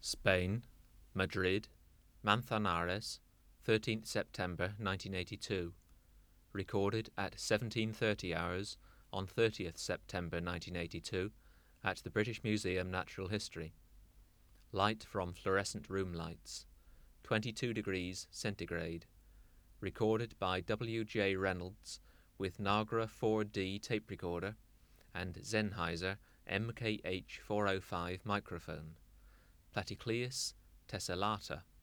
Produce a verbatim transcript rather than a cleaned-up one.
Spain, Madrid, Manzanares, thirteenth September nineteen eighty-two. Recorded at seventeen thirty hours on thirtieth September nineteen eighty-two at the British Museum Natural History. Light from fluorescent room lights, twenty-two degrees centigrade. Recorded by W J Reynolds with Nagra four D tape recorder and Sennheiser M K H four oh five microphone. Platycleus tessellata.